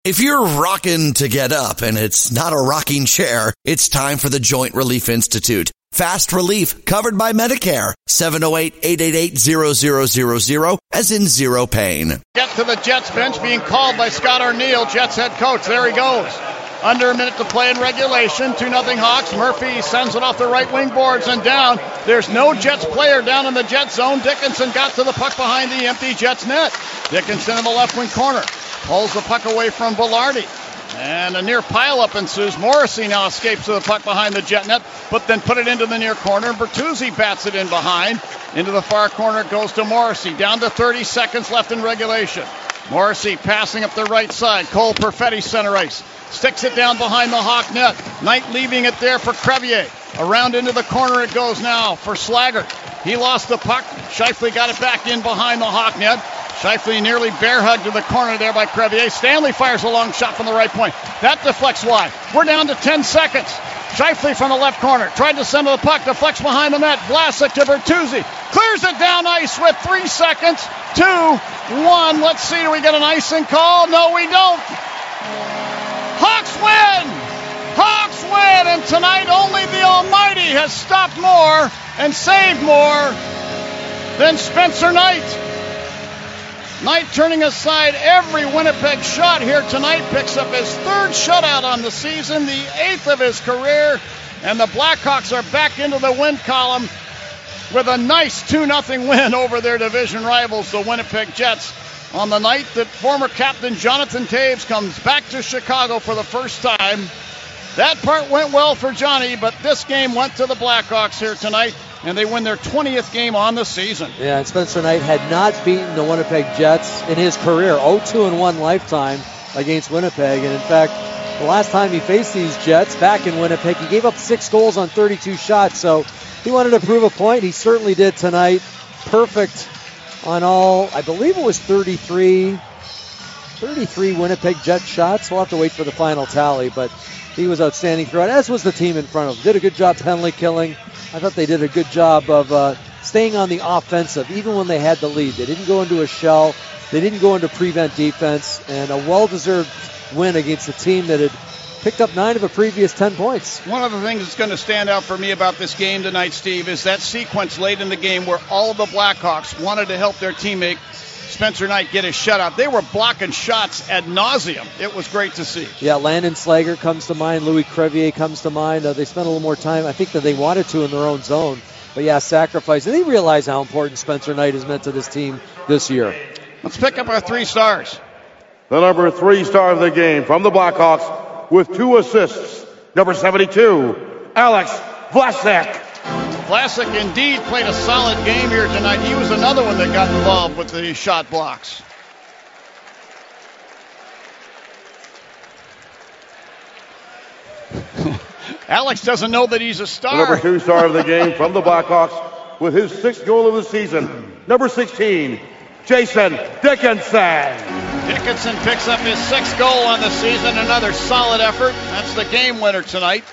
If you're rocking to get up and it's not a rocking chair, it's time for the Joint Relief Institute. Fast relief covered by Medicare. 708-888-0000 as in zero pain. Get to the Jets bench being called by Scott Arniel, Jets head coach. There he goes. Under a minute to play in regulation. 2-0 Hawks. Murphy sends it off the right wing boards and down. There's no Jets player down in the Jets zone. Dickinson got to the puck behind the empty Jets net. Dickinson in the left wing corner. Pulls the puck away from Velarde. And a near pileup ensues. Morrissey now escapes to the puck behind the Jet net, but then put it into the near corner. Bertuzzi bats it in behind. Into the far corner it goes to Morrissey. Down to 30 seconds left in regulation. Morrissey passing up the right side. Cole Perfetti center ice. Sticks it down behind the Hawk net. Knight leaving it there for Crevier. Around into the corner it goes now for Slaggert. He lost the puck. Scheifele got it back in behind the Hawk net. Scheifele nearly bear hugged to the corner there by Crevier. Stanley fires a long shot from the right point. That deflects wide. We're down to 10 seconds. Scheifele from the left corner. Tried to send the puck. Deflects behind the net. Vlasic to Bertuzzi. Clears it down ice with 3 seconds. 2, 1. Let's see. Do we get an icing call? No, we don't. Hawks win! Hawks win! And tonight only the Almighty has stopped more and saved more than Spencer Knight. Knight turning aside every Winnipeg shot here tonight. Picks up his 3rd shutout on the season, the 8th of his career. And the Blackhawks are back into the win column with a nice 2-0 win over their division rivals, the Winnipeg Jets, on the night that former captain Jonathan Toews comes back to Chicago for the first time. That part went well for Johnny, but this game went to the Blackhawks here tonight, and they win their 20th game on the season. Yeah, and Spencer Knight had not beaten the Winnipeg Jets in his career, 0-2-1 lifetime against Winnipeg. And in fact, the last time he faced these Jets back in Winnipeg, he gave up 6 goals on 32 shots. So he wanted to prove a point. He certainly did tonight. Perfect on all, I believe it was 33 Winnipeg Jet shots. We'll have to wait for the final tally, but he was outstanding throughout, as was the team in front of him. Did a good job penalty killing. I thought they did a good job of staying on the offensive, even when they had the lead. They didn't go into a shell. They didn't go into prevent defense. And a well-deserved win against a team that had picked up 9 of the previous 10 points. One of the things that's going to stand out for me about this game tonight, Steve, is that sequence late in the game where all of the Blackhawks wanted to help their teammate Spencer Knight get his shutout. They were blocking shots ad nauseum. It was great to see. Yeah, Landon Slaggert comes to mind. Louis Crevier comes to mind. They spent a little more time, I think, than they wanted to in their own zone. But yeah, sacrifice. And they realize how important Spencer Knight has meant to this team this year. Let's pick up our 3 stars. The number 3 star of the game from the Blackhawks with 2 assists. Number 72, Alex Vlasic. Vlasic indeed played a solid game here tonight. He was another one that got involved with the shot blocks. Alex doesn't know that he's a star. The number 2 star of the game from the Blackhawks with his 6th goal of the season. Number 16, Jason Dickinson. Dickinson picks up his 6th goal on the season. Another solid effort. That's the game winner tonight.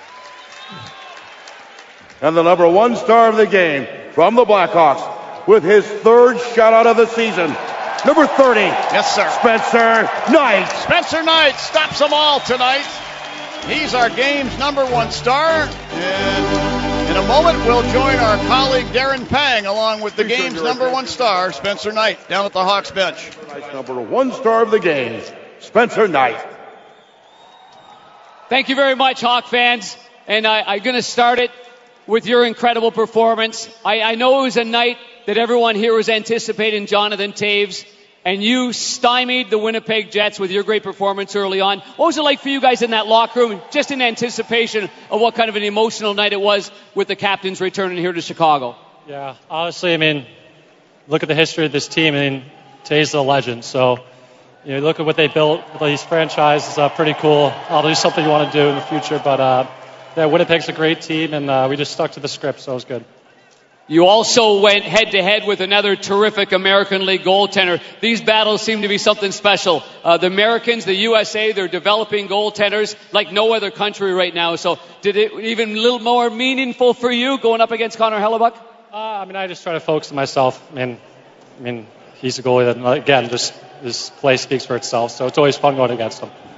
And the number 1 star of the game from the Blackhawks with his 3rd shutout of the season. Number 30. Yes, sir. Spencer Knight. Spencer Knight stops them all tonight. He's our game's number 1 star. And in a moment, we'll join our colleague Darren Pang along with the game's number 1 star, Spencer Knight, down at the Hawks bench. Number 1 star of the game, Spencer Knight. Thank you very much, Hawk fans. And I'm going to start it with your incredible performance. I know it was a night that everyone here was anticipating Jonathan Toews, and you stymied the Winnipeg Jets with your great performance early on. What was it like for you guys in that locker room, just in anticipation of what kind of an emotional night it was with the captains returning here to Chicago? Yeah, honestly, I mean, look at the history of this team. I mean, Toews is a legend, so you know, look at what they built. These franchises are pretty cool. I'll do something you want to do in the future, but yeah, Winnipeg's a great team, and we just stuck to the script, so it was good. You also went head-to-head with another terrific American League goaltender. These battles seem to be something special. The Americans, the USA, they're developing goaltenders like no other country right now. So did it even a little more meaningful for you going up against Connor Hellebuck? I mean, I just try to focus on myself. I mean, he's a goalie that, again, just his play speaks for itself. So it's always fun going against him.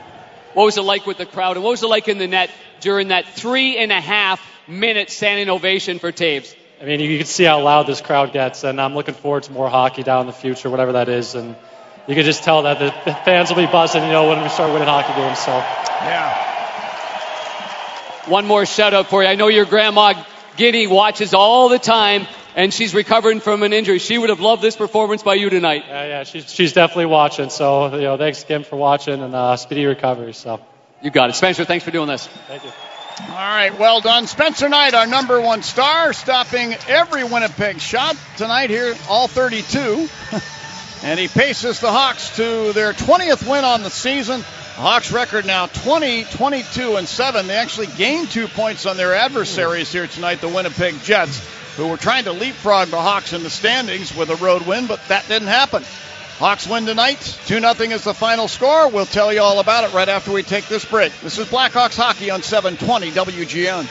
What was it like with the crowd? And what was it like in the net during that 3.5-minute standing ovation for Toews? I mean, you can see how loud this crowd gets, and I'm looking forward to more hockey down in the future, whatever that is. And you can just tell that the fans will be buzzing, when we start winning hockey games. So, yeah. One more shout out for you. I know your grandma Guinea watches all the time, and she's recovering from an injury. She would have loved this performance by you tonight. Yeah, she's definitely watching. So, thanks again for watching, and speedy recovery. So, you got it, Spencer. Thanks for doing this. Thank you. All right, well done. Spencer Knight, our number one star, stopping every Winnipeg shot tonight here, all 32. And he paces the Hawks to their 20th win on the season. The Hawks record now 20-22-7. They actually gained 2 points on their adversaries here tonight, the Winnipeg Jets, who were trying to leapfrog the Hawks in the standings with a road win, but that didn't happen. Hawks win tonight. 2-0 is the final score. We'll tell you all about it right after we take this break. This is Blackhawks Hockey on 720 WGN.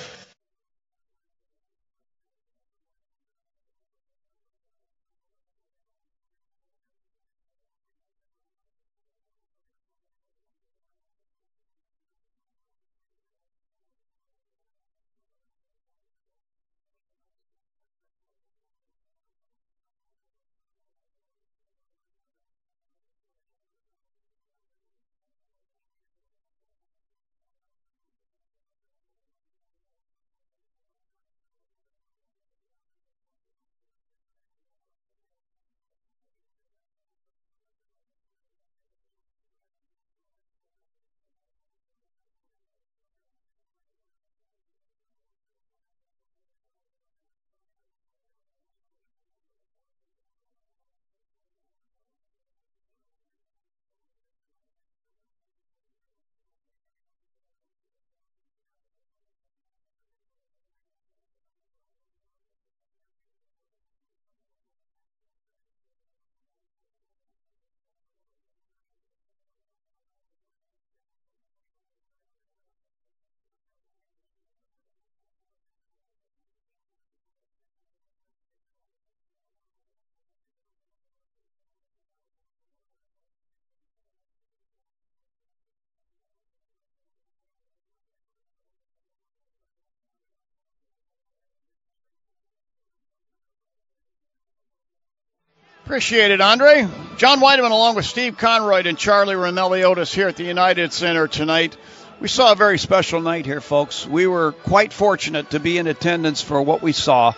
Appreciate it, Andre. John Weideman along with Steve Conroy and Charlie Rinaldi-Otis here at the United Center tonight. We saw a very special night here, folks. We were quite fortunate to be in attendance for what we saw.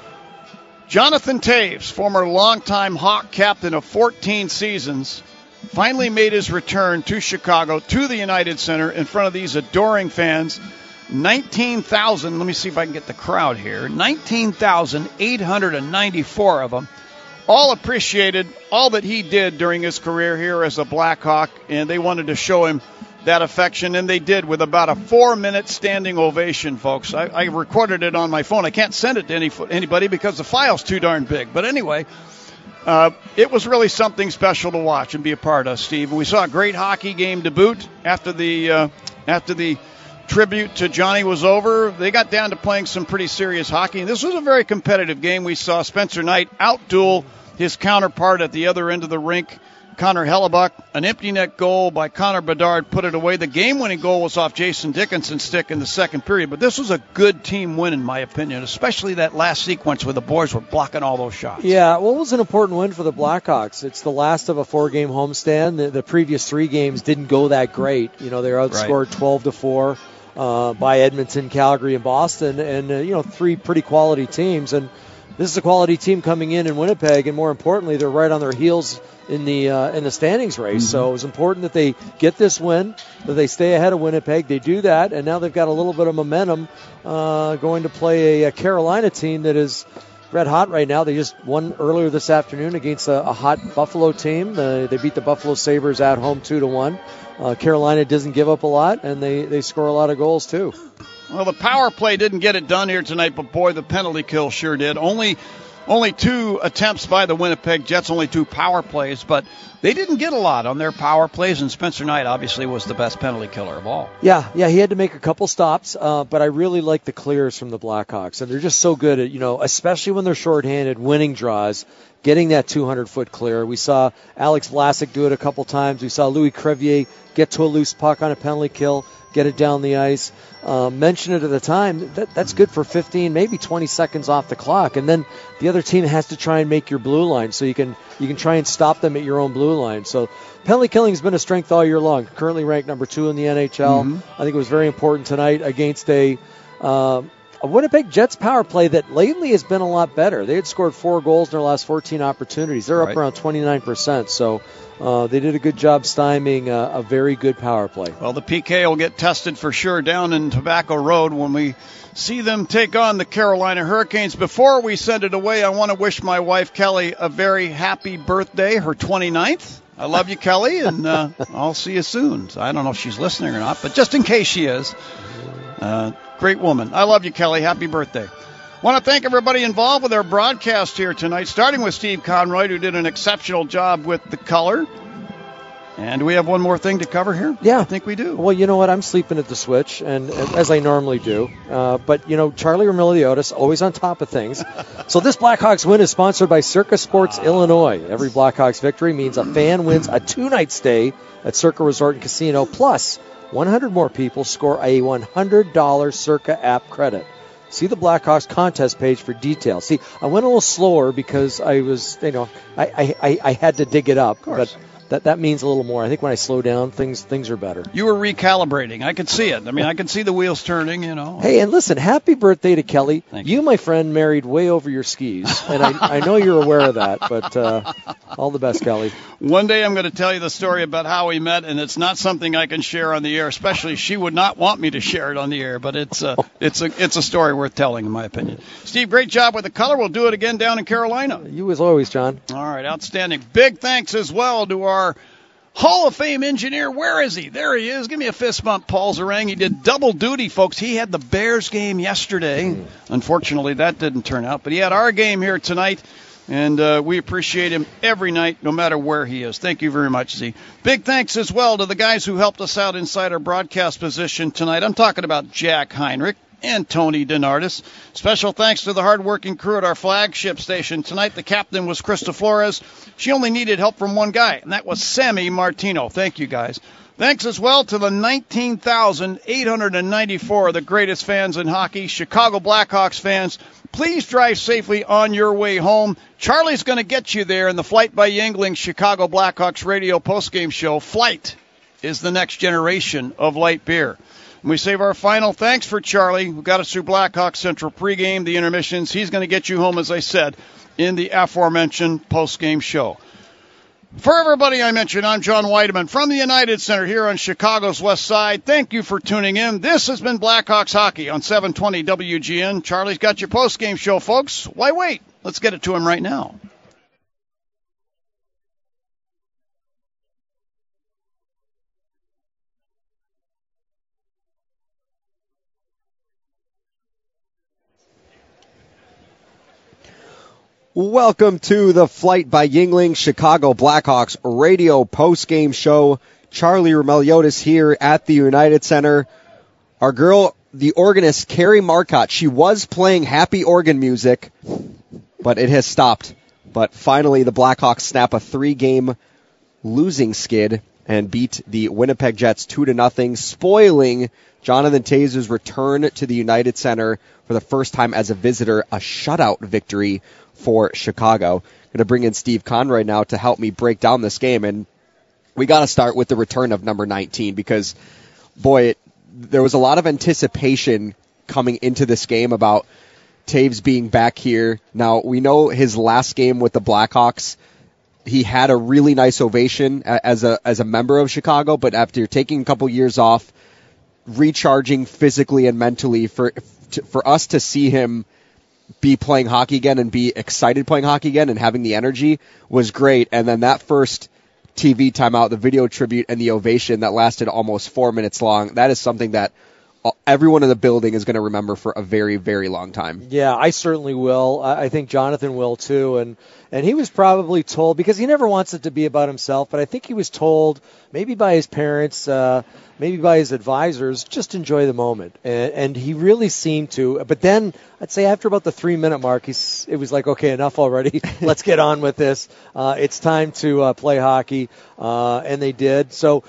Jonathan Toews, former longtime Hawk captain of 14 seasons, finally made his return to Chicago, to the United Center, in front of these adoring fans. 19,000, let me see if I can get the crowd here, 19,894 of them. All appreciated all that he did during his career here as a Blackhawk, and they wanted to show him that affection, and they did with about a 4-minute standing ovation, folks. I recorded it on my phone. I can't send it to anybody because the file's too darn big. But anyway, it was really something special to watch and be a part of, Steve. We saw a great hockey game to boot after the tribute to Johnny was over. They got down to playing some pretty serious hockey, and this was a very competitive game. We saw Spencer Knight outduel his counterpart at the other end of the rink, Connor Hellebuck. An empty net goal by Connor Bedard put it away. The game-winning goal was off Jason Dickinson's stick in the second period, but this was a good team win, in my opinion, especially that last sequence where the boys were blocking all those shots. Yeah, well, it was an important win for the Blackhawks. It's the last of a 4-game homestand. The previous 3 games didn't go that great. They were outscored 12-4 by Edmonton, Calgary, and Boston, and 3 pretty quality teams. And this is a quality team coming in Winnipeg, and more importantly, they're right on their heels in the standings race. Mm-hmm. So it was important that they get this win, that they stay ahead of Winnipeg. They do that, and now they've got a little bit of momentum going to play a Carolina team that is red hot right now. They just won earlier this afternoon against a hot Buffalo team. They beat the Buffalo Sabres at home 2-1. Carolina doesn't give up a lot, and they score a lot of goals too. Well, the power play didn't get it done here tonight, but boy, the penalty kill sure did. Only Only 2 attempts by the Winnipeg Jets, only 2 power plays, but they didn't get a lot on their power plays, and Spencer Knight obviously was the best penalty killer of all. Yeah, he had to make a couple stops, but I really like the clears from the Blackhawks, and they're just so good at, especially when they're shorthanded, winning draws, getting that 200-foot clear. We saw Alex Vlasic do it a couple times. We saw Louis Crevier get to a loose puck on a penalty kill, get it down the ice. Mention it at the time. That's good for 15, maybe 20 seconds off the clock, and then the other team has to try and make your blue line, so you can try and stop them at your own blue line. So penalty killing has been a strength all year long. Currently ranked number 2 in the NHL. I think it was very important tonight against a Winnipeg Jets power play that lately has been a lot better. They had scored 4 goals in their last 14 opportunities. They're up around 29%. So they did a good job stymieing a very good power play. Well, the PK will get tested for sure down in Tobacco Road when we see them take on the Carolina Hurricanes. Before we send it away, I want to wish my wife, Kelly, a very happy birthday, her 29th. I love you, Kelly, and I'll see you soon. So I don't know if she's listening or not, but just in case she is, great woman. I love you, Kelly. Happy birthday. Want to thank everybody involved with our broadcast here tonight, starting with Steve Conroy, who did an exceptional job with the color. And do we have one more thing to cover here? Yeah. I think we do. Well, you know what? I'm sleeping at the switch, and as I normally do. But, Charlie Roumeliotis, always on top of things. So this Blackhawks win is sponsored by Circa Sports Illinois. Every Blackhawks victory means a fan wins a 2-night stay at Circa Resort and Casino. Plus, 100 more people score a $100 Circa app credit. See the Blackhawks contest page for details. See, I went a little slower because I was, I had to dig it up. But that means a little more. I think when I slow down, things are better. You were recalibrating. I could see it. I mean, I could see the wheels turning, Hey, and listen, happy birthday to Kelly. Thank you, my friend, married way over your skis. And I know you're aware of that, but all the best, Kelly. One day I'm going to tell you the story about how we met, and it's not something I can share on the air, especially she would not want me to share it on the air, but it's a story worth telling, in my opinion. Steve, great job with the color. We'll do it again down in Carolina. You as always, John. All right, outstanding. Big thanks as well to our Hall of Fame engineer. Where is he? There he is. Give me a fist bump, Paul Zarang. He did double duty, folks. He had the Bears game yesterday. Unfortunately, that didn't turn out, but he had our game here tonight. And we appreciate him every night, no matter where he is. Thank you very much, Z. Big thanks as well to the guys who helped us out inside our broadcast position tonight. I'm talking about Jack Heinrich and Tony DeNardis. Special thanks to the hardworking crew at our flagship station tonight. The captain was Krista Flores. She only needed help from one guy, and that was Sammy Martino. Thank you, guys. Thanks as well to the 19,894 of the greatest fans in hockey, Chicago Blackhawks fans. Please drive safely on your way home. Charlie's going to get you there in the Flight by Yuengling Chicago Blackhawks radio postgame show. Flight is the next generation of light beer. And we save our final thanks for Charlie, who got us through Blackhawks Central pregame, the intermissions. He's going to get you home, as I said, in the aforementioned postgame show. For everybody I mentioned, I'm John Weideman from the United Center here on Chicago's West Side. Thank you for tuning in. This has been Blackhawks Hockey on 720 WGN. Charlie's got your postgame show, folks. Why wait? Let's get it to him right now. Welcome to the Flight by Yuengling Chicago Blackhawks radio postgame show. Charlie Roumeliotis here at the United Center. Our girl, the organist, Carrie Marcotte, she was playing happy organ music, but it has stopped. But finally, the Blackhawks snap a 3-game losing skid and beat the Winnipeg Jets 2-0, spoiling Jonathan Toews's return to the United Center for the first time as a visitor, a shutout victory for Chicago. Going to bring in Steve Conroy now to help me break down this game, and we got to start with the return of number 19 because, boy, there was a lot of anticipation coming into this game about Toews being back here. Now, we know his last game with the Blackhawks, he had a really nice ovation as a member of Chicago, but after taking a couple years off, recharging physically and mentally, for us to see him be playing hockey again and be excited playing hockey again and having the energy was great. And then that first TV timeout, the video tribute and the ovation that lasted almost 4 minutes long, that is something that everyone in the building is going to remember for a very, very long time. Yeah, I certainly will. I think Jonathan will too. And he was probably told, because he never wants it to be about himself, but I think he was told, maybe by his parents, maybe by his advisors, just enjoy the moment. And he really seemed to. But then I'd say after about the 3-minute mark, it was like, okay, enough already. Let's get on with this. It's time to play hockey. And they did. So,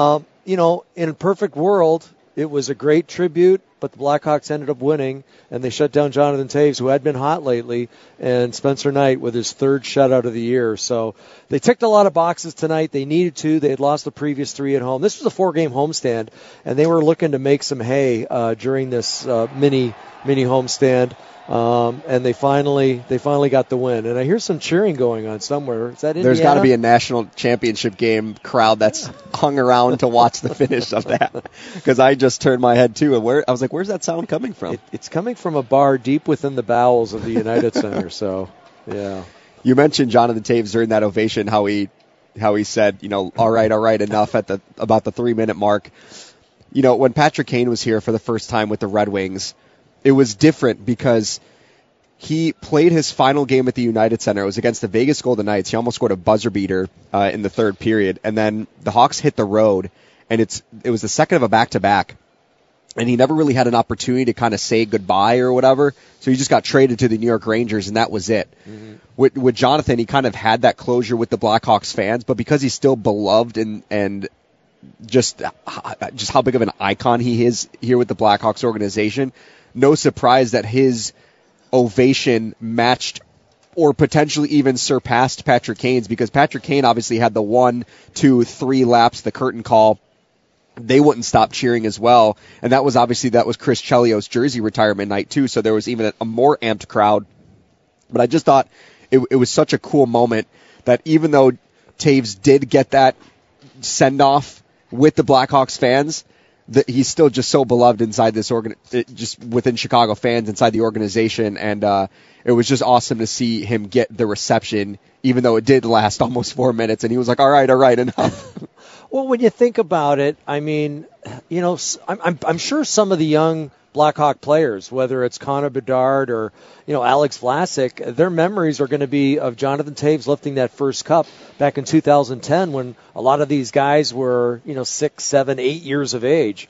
in a perfect world, it was a great tribute, but the Blackhawks ended up winning, and they shut down Jonathan Toews, who had been hot lately, and Spencer Knight with his 3rd shutout of the year. So they ticked a lot of boxes tonight. They needed to. They had lost the previous 3 at home. This was a 4-game homestand, and they were looking to make some hay during this mini homestand. And they finally got the win. And I hear some cheering going on somewhere. Is that Indiana? There's got to be a national championship game crowd that's hung around to watch the finish of that. Because I just turned my head too, and I was like, "Where's that sound coming from?" It's coming from a bar deep within the bowels of the United Center. So, yeah. You mentioned Jonathan Toews during that ovation, how he said, all right, enough at about the 3-minute mark. When Patrick Kane was here for the first time with the Red Wings, it was different because he played his final game at the United Center. It was against the Vegas Golden Knights. He almost scored a buzzer beater in the 3rd period. And then the Hawks hit the road, and it was the second of a back-to-back. And he never really had an opportunity to kind of say goodbye or whatever. So he just got traded to the New York Rangers, and that was it. Mm-hmm. With Jonathan, he kind of had that closure with the Blackhawks fans, but because he's still beloved and just how big of an icon he is here with the Blackhawks organization, no surprise that his ovation matched or potentially even surpassed Patrick Kane's, because Patrick Kane obviously had the 1, 2, 3 laps, the curtain call. They wouldn't stop cheering as well. And that was Chris Chelios' jersey retirement night too, so there was even a more amped crowd. But I just thought it was such a cool moment that even though Toews did get that send-off with the Blackhawks fans, that he's still just so beloved inside this just within Chicago fans, inside the organization, and it was just awesome to see him get the reception, even though it did last almost 4 minutes, and he was like, all right, enough. Well, when you think about it, I mean, I'm sure some of the young Blackhawk players, whether it's Connor Bedard or, Alex Vlasic, their memories are going to be of Jonathan Toews lifting that first cup back in 2010 when a lot of these guys were, 6, 7, 8 years of age.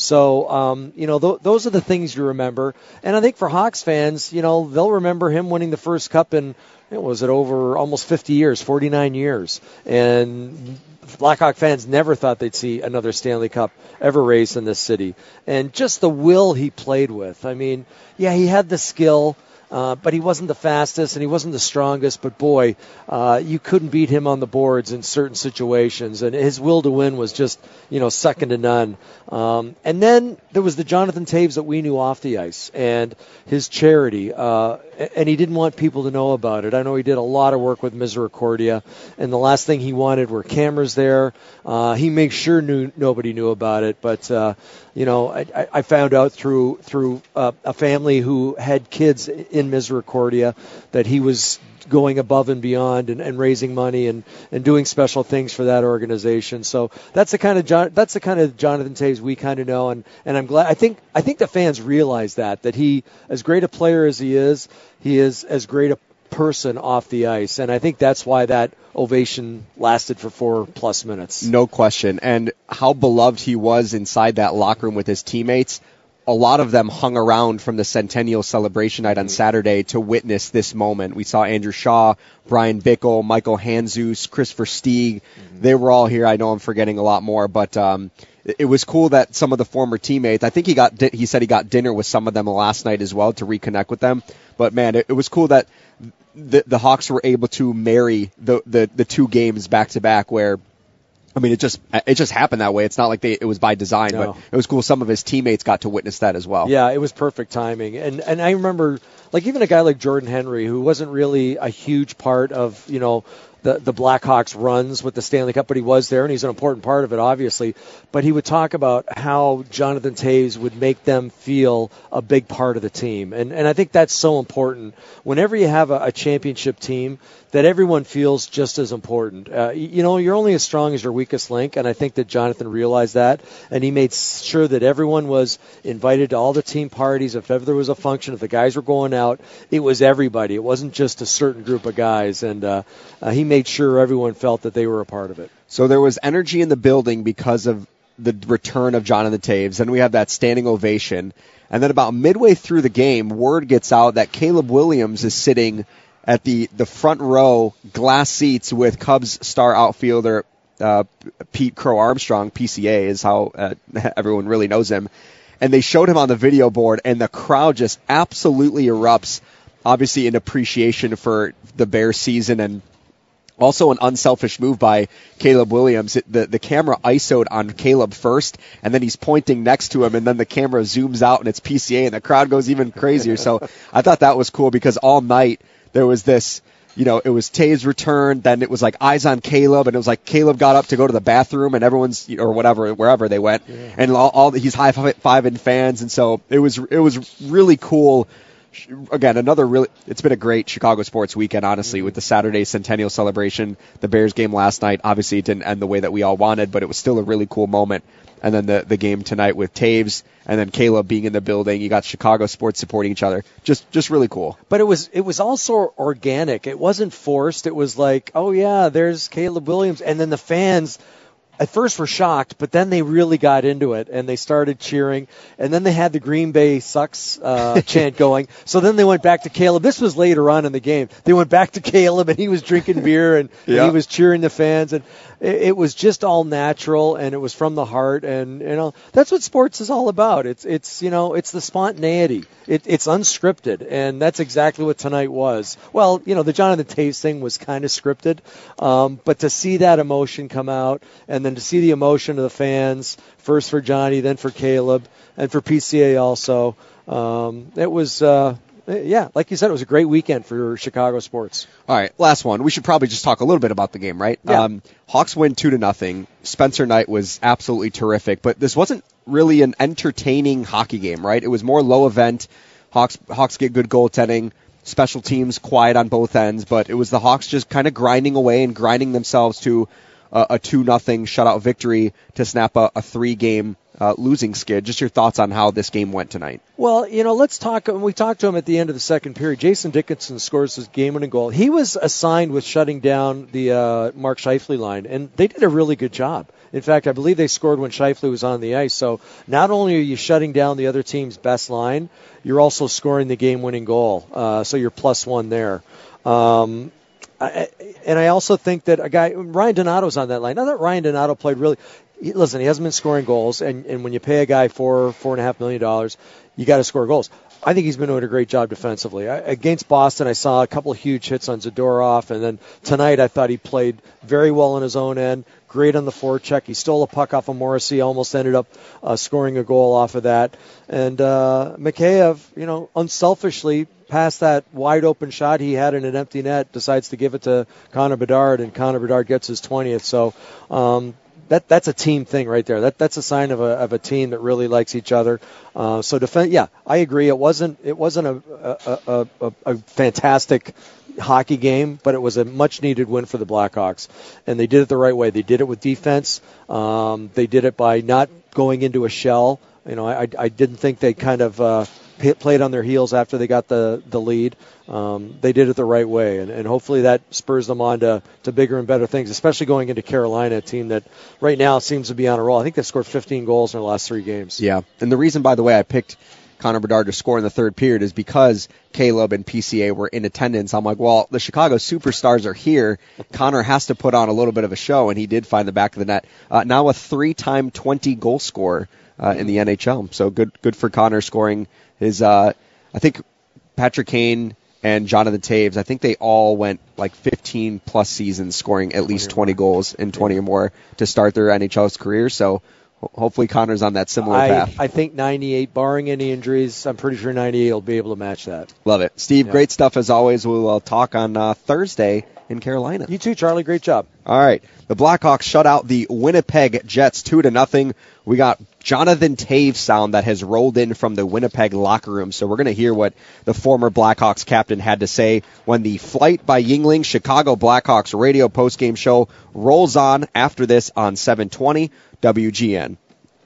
So, those are the things you remember. And I think for Hawks fans, they'll remember him winning the first cup in, was it over almost 50 years, 49 years. And Blackhawk fans never thought they'd see another Stanley Cup ever raised in this city. And just the will he played with. I mean, yeah, he had the skill, but he wasn't the fastest and he wasn't the strongest. But, boy, you couldn't beat him on the boards in certain situations. And his will to win was just, second to none. And then there was the Jonathan Toews that we knew off the ice and his charity. And he didn't want people to know about it. I know he did a lot of work with Misericordia, and the last thing he wanted were cameras there. He made sure nobody knew about it, but I found out through a family who had kids in Misericordia that he was going above and beyond and raising money and doing special things for that organization. So that's the kind of Jonathan Toews we kind of know, and I'm glad. I think the fans realize that he, as great a player as he is as great a person off the ice, and I think that's why that ovation lasted for 4+ minutes. No question. And how beloved he was inside that locker room with his teammates. A lot of them hung around from the Centennial celebration night on Saturday to witness this moment. We saw Andrew Shaw, Brian Bickle, Michael Handzus, Christopher Stieg. They were all here. I know I'm forgetting a lot more, but it was cool that some of the former teammates, I think he said he got dinner with some of them last night as well to reconnect with them. But, man, it was cool that the Hawks were able to marry the 2 games back-to-back where, I mean, it just happened that way. It's not like it was by design, no. But it was cool. Some of his teammates got to witness that as well. Yeah, it was perfect timing. And I remember, like, even a guy like Jordan Henry, who wasn't really a huge part of, the the Blackhawks runs with the Stanley Cup, but he was there, and he's an important part of it, obviously. But he would talk about how Jonathan Toews would make them feel a big part of the team. And I think that's so important. Whenever you have a championship team, that everyone feels just as important. You're only as strong as your weakest link, and I think that Jonathan realized that, and he made sure that everyone was invited to all the team parties. If ever there was a function, if the guys were going out, it was everybody. It wasn't just a certain group of guys, and he made sure everyone felt that they were a part of it. So there was energy in the building because of the return of Jonathan Toews. Then we have that standing ovation. And then about midway through the game, word gets out that Caleb Williams is sitting at the front row glass seats with Cubs star outfielder Pete Crow Armstrong. PCA is how everyone really knows him. And they showed him on the video board, and the crowd just absolutely erupts, obviously in appreciation for the Bears season, and also an unselfish move by Caleb Williams. The camera ISO'd on Caleb first, and then he's pointing next to him, and then the camera zooms out, and it's PCA, and the crowd goes even crazier. So I thought that was cool because all night there was this, it was Toews' return, then it was like eyes on Caleb, and it was like Caleb got up to go to the bathroom, and everyone's, or whatever, wherever they went, and he's high-fiving fans, and so it was really cool. Again, it's been a great Chicago sports weekend, honestly, with the Saturday Centennial celebration, the Bears game last night. Obviously, it didn't end the way that we all wanted, but it was still a really cool moment. And then the game tonight with Toews and then Caleb being in the building. You got Chicago sports supporting each other. Just really cool. But it was also organic. It wasn't forced. It was like, oh, yeah, there's Caleb Williams. And then the fans at first were shocked, but then they really got into it, and they started cheering, and then they had the Green Bay sucks chant going. So then they went back to Caleb. This was later on in the game. They went back to Caleb, and he was drinking beer, and he was cheering the fans, and it was just all natural, and it was from the heart, and that's what sports is all about. It's the spontaneity. It's unscripted, and that's exactly what tonight was. Well, the Jonathan Toews thing was kind of scripted, but to see that emotion come out, and then to see the emotion of the fans, first for Johnny, then for Caleb, and for PCA also, it was, like you said, it was a great weekend for Chicago sports. All right, last one. We should probably just talk a little bit about the game, right? Yeah. Hawks win 2-0. Spencer Knight was absolutely terrific, but this wasn't really an entertaining hockey game, right? It was more low event. Hawks get good goaltending. Special teams quiet on both ends, but it was the Hawks just kind of grinding away and grinding themselves to a 2-0 shutout victory to snap a 3-game losing skid. Just your thoughts on how this game went tonight. Well, let's talk. We talked to him at the end of the second period. Jason Dickinson scores his game-winning goal. He was assigned with shutting down the Mark Scheifele line, and they did a really good job. In fact, I believe they scored when Scheifele was on the ice. So not only are you shutting down the other team's best line, you're also scoring the game-winning goal. So you're +1 there. And I also think that Ryan Donato's on that line. Now that Ryan Donato played really, he hasn't been scoring goals, and when you pay a guy $4.5 million, you got to score goals. I think he's been doing a great job defensively. Against Boston, I saw a couple of huge hits on Zadorov, and then tonight I thought he played very well on his own end, great on the forecheck. He stole a puck off of Morrissey, almost ended up scoring a goal off of that. And Mikheyev, unselfishly, past that wide open shot he had in an empty net, decides to give it to Connor Bedard, and Connor Bedard gets his 20th. So that's a team thing right there. That's a sign of a team that really likes each other. So defense, I agree. It wasn't a fantastic hockey game, but it was a much needed win for the Blackhawks, and they did it the right way. They did it with defense. They did it by not going into a shell. I didn't think they kind of played on their heels after they got the lead. They did it the right way, and hopefully that spurs them on to bigger and better things, especially going into Carolina, a team that right now seems to be on a roll. I think they've scored 15 goals in their last 3 games. Yeah, and the reason, by the way, I picked Connor Bedard to score in the third period is because Caleb and PCA were in attendance. I'm like, well, the Chicago superstars are here. Connor has to put on a little bit of a show, and he did find the back of the net. Now a 3-time 20-goal scorer in the NHL. So good for Connor scoring his, I think Patrick Kane and Jonathan Toews, I think they all went like 15-plus seasons scoring at least 20 goals and 20 or more to start their NHL career. So hopefully Connor's on that similar path. I think 98, barring any injuries, I'm pretty sure 98 will be able to match that. Love it. Steve, great stuff as always. We'll talk on Thursday in Carolina. You too, Charlie. Great job. All right. The Blackhawks shut out the Winnipeg Jets 2-0. We got Jonathan Toews sound that has rolled in from the Winnipeg locker room. So we're going to hear what the former Blackhawks captain had to say when the Flight by Yuengling Chicago Blackhawks radio postgame show rolls on after this on 720 WGN.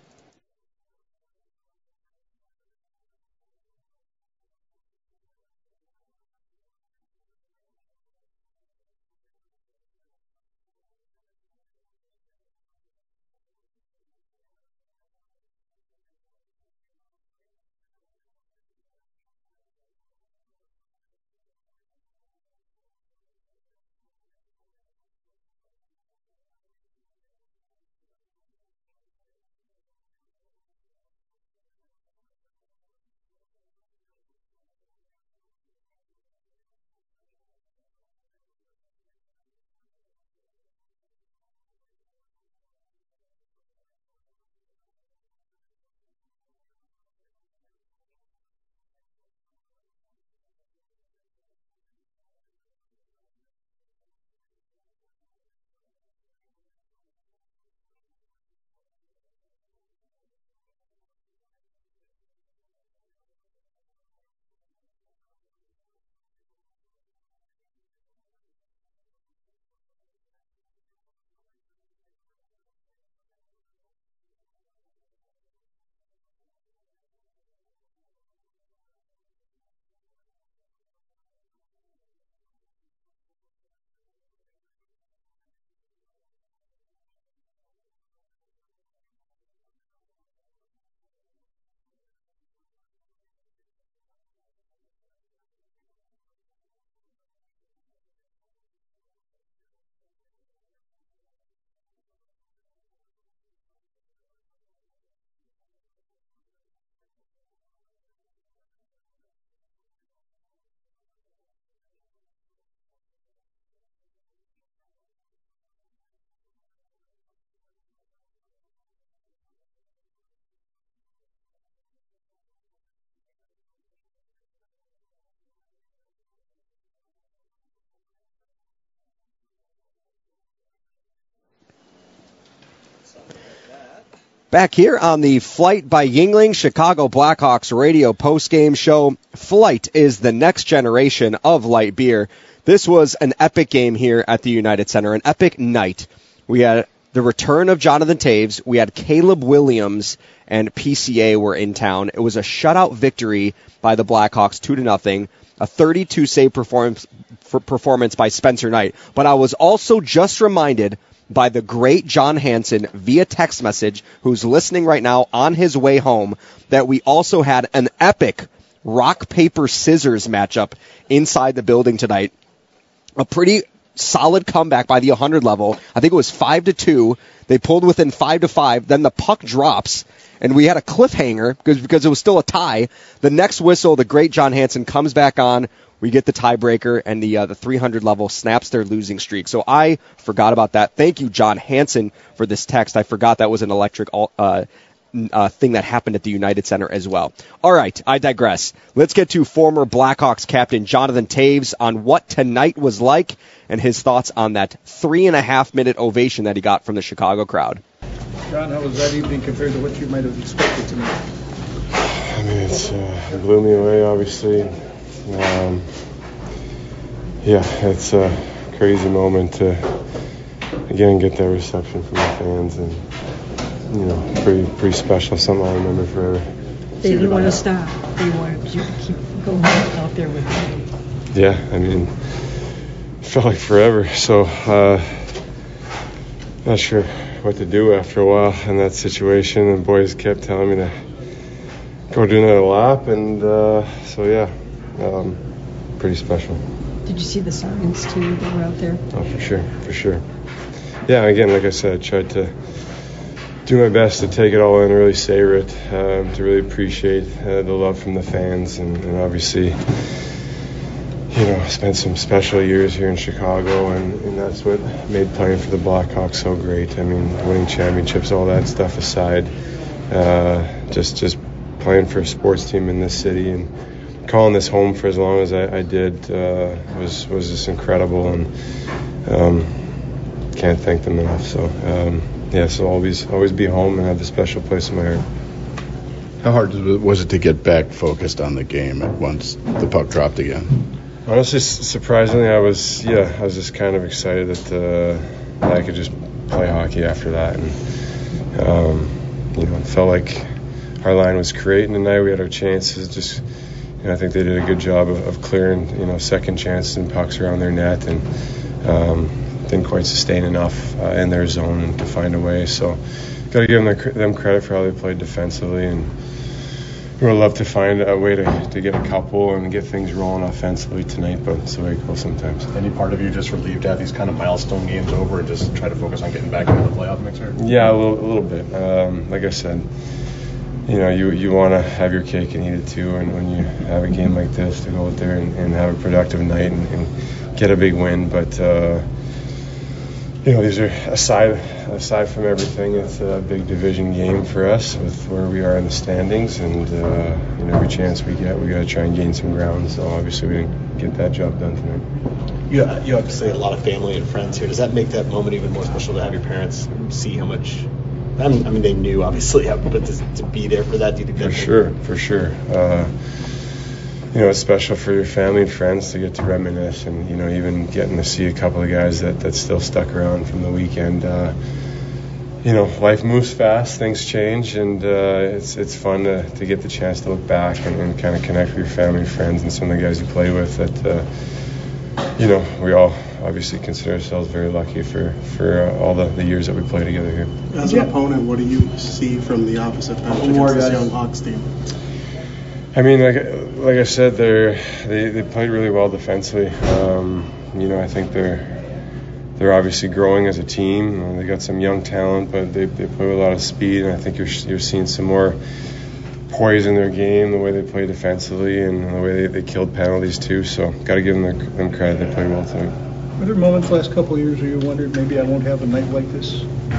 Back here on the Flight by Yuengling Chicago Blackhawks radio postgame show, Flight is the next generation of light beer. This was an epic game here at the United Center, an epic night. We had the return of Jonathan Toews. We had Caleb Williams and PCA were in town. It was a shutout victory by the Blackhawks, 2-0, a 32-save performance by Spencer Knight. But I was also just reminded by the great John Hansen via text message, who's listening right now on his way home, that we also had an epic rock, paper, scissors matchup inside the building tonight. A pretty solid comeback by the 100 level. I think it was 5-2. They pulled within 5-5. Then the puck drops, and we had a cliffhanger because it was still a tie. The next whistle, the great John Hansen comes back on. We get the tiebreaker, and the 300 level snaps their losing streak. So I forgot about that. Thank you, John Hansen, for this text. I forgot that was an electric thing that happened at the United Center as well. All right, I digress. Let's get to former Blackhawks captain Jonathan Toews on what tonight was like and his thoughts on that 3.5-minute ovation that he got from the Chicago crowd. John, how was that evening compared to what you might have expected tonight? I mean, it blew me away, obviously. It's a crazy moment to, again, get that reception from the fans, and, pretty special, something I'll remember forever. They didn't want to stop. They wanted you to keep going out there with them. Yeah, I mean, it felt like forever, so not sure what to do after a while in that situation, and boys kept telling me to go do another lap, and pretty special. Did you see the signs too that were out there? Oh, for sure. Yeah, again, like I said, I tried to do my best to take it all in, really savor it, to really appreciate the love from the fans, and obviously, spent some special years here in Chicago, and that's what made playing for the Blackhawks so great. I mean, winning championships, all that stuff aside, just playing for a sports team in this city and calling this home for as long as I did was just incredible, and can't thank them enough. So so always be home and have a special place in my heart. How hard was it to get back focused on the game once the puck dropped again? Honestly, surprisingly, I was just kind of excited that I could just play hockey after that, and it felt like our line was creating tonight. We had our chances. Just, I think they did a good job of clearing, second chances and pucks around their net, and didn't quite sustain enough in their zone and to find a way. So, got to give them credit for how they played defensively, and we would love to find a way to get a couple and get things rolling offensively tonight, but it's the way it goes sometimes. Any part of you just relieved to have these kind of milestone games over and just try to focus on getting back into the playoff mixer? Yeah, a little bit. Like I said, you want to have your cake and eat it too, and when you have a game like this, to go out there and have a productive night and get a big win. But these are aside from everything, it's a big division game for us with where we are in the standings, and every chance we get, we got to try and gain some ground. So obviously we didn't get that job done tonight. You have to say a lot of family and friends here. Does that make that moment even more special to have your parents see how much? I mean, they knew obviously, but to be there for that, do you think that? For sure. It's special for your family and friends to get to reminisce, and even getting to see a couple of guys that still stuck around from the weekend. Life moves fast, things change, and it's fun to get the chance to look back and kind of connect with your family and friends and some of the guys you play with. That we all obviously consider ourselves very lucky for all the years that we play together here. As an opponent, what do you see from the opposite bench against this young Hawks team? I mean, like I said, they played really well defensively. I think they're obviously growing as a team. They got some young talent, but they play with a lot of speed, and I think you're seeing some more poise in their game, the way they play defensively and the way they killed penalties too. So got to give them credit. They played well tonight. Were there moments the last couple of years where you wondered maybe I won't have a night like this?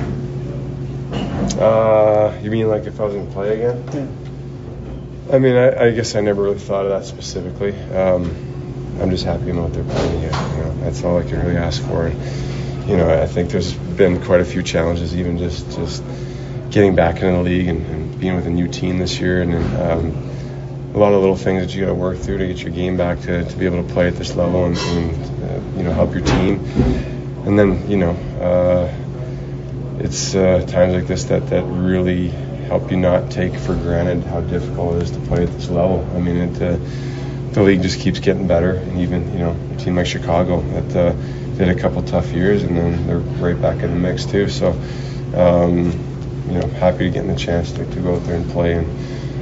You mean like if I was going to play again? Yeah. I mean, I guess I never really thought of that specifically. I'm just happy in what they're playing here. That's all I can really ask for. And, I think there's been quite a few challenges, even just getting back into the league and being with a new team this year, and a lot of little things that you got to work through to get your game back to be able to play at this level and help your team. And then, it's times like this that really help you not take for granted how difficult it is to play at this level. I mean, the league just keeps getting better, and even a team like Chicago that did a couple tough years, and then they're right back in the mix too. So, happy to get the chance to go out there and play, and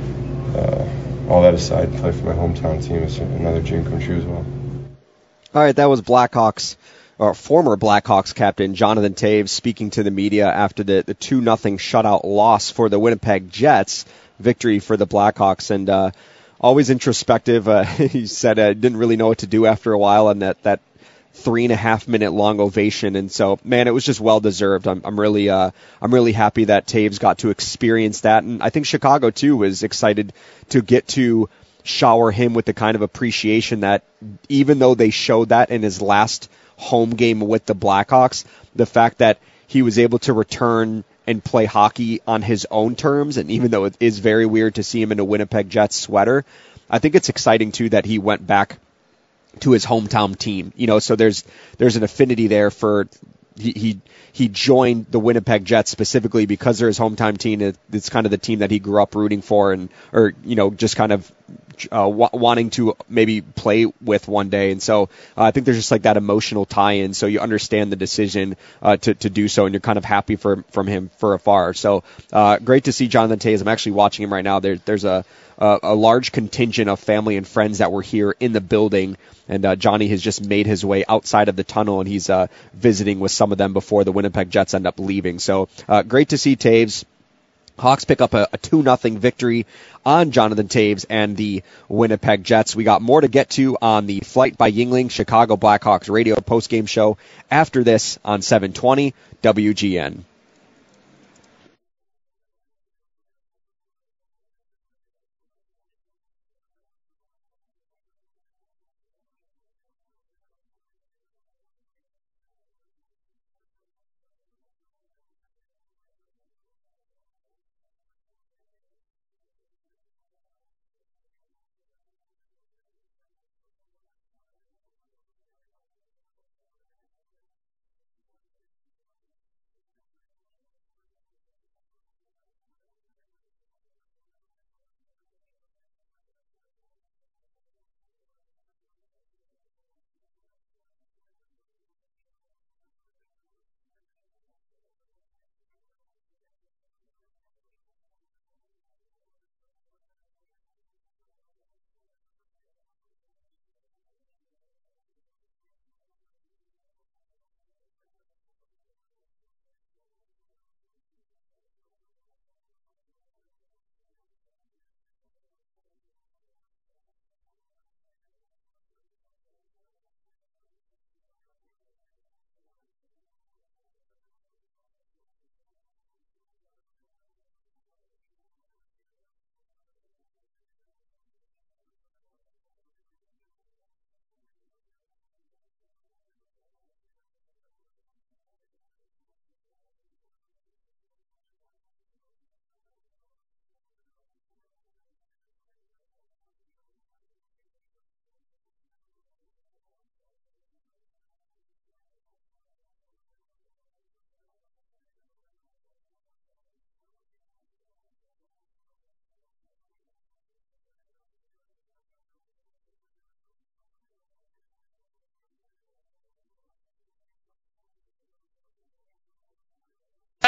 all that aside, play for my hometown team is another dream come true as well. All right, that was former Blackhawks captain Jonathan Toews speaking to the media after the 2-0 shutout loss for the Winnipeg Jets, victory for the Blackhawks, and always introspective. He said didn't really know what to do after a while, and that 3.5 minute long ovation, and so man, it was just well deserved. I'm really happy that Toews got to experience that, and I think Chicago too was excited to get to shower him with the kind of appreciation that, even though they showed that in his last home game with the Blackhawks, the fact that he was able to return and play hockey on his own terms, and even though it is very weird to see him in a Winnipeg Jets sweater, I think it's exciting too that he went back to his hometown team. So there's an affinity there for he joined the Winnipeg Jets specifically because they're his hometown team. It's kind of the team that he grew up rooting for, or just kind of wanting to maybe play with one day. And so I think there's just like that emotional tie-in. So you understand the decision to do so, and you're kind of happy from him for afar. So great to see Jonathan Toews. I'm actually watching him right now. There's a large contingent of family and friends that were here in the building, and Johnny has just made his way outside of the tunnel, and he's visiting with some of them before the Winnipeg Jets end up leaving. So great to see Toews. Hawks pick up a 2-0 victory on Jonathan Toews and the Winnipeg Jets. We got more to get to on the Flight by Yuengling Chicago Blackhawks radio postgame show after this on 720 WGN.